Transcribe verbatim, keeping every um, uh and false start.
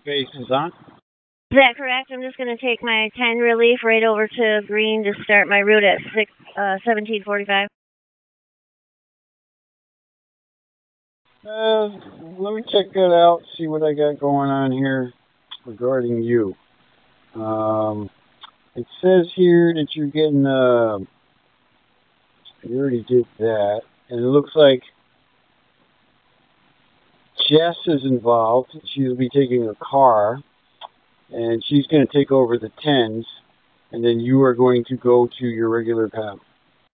Base is on. Is that correct? I'm just going to take my ten relief right over to green to start my route at six, uh, seventeen forty-five. Uh, let me check that out, see what I got going on here regarding you. Um, it says here that you're getting, uh, you already did that, and it looks like Jess is involved. She'll be taking a car, and she's going to take over the tens, and then you are going to go to your regular path.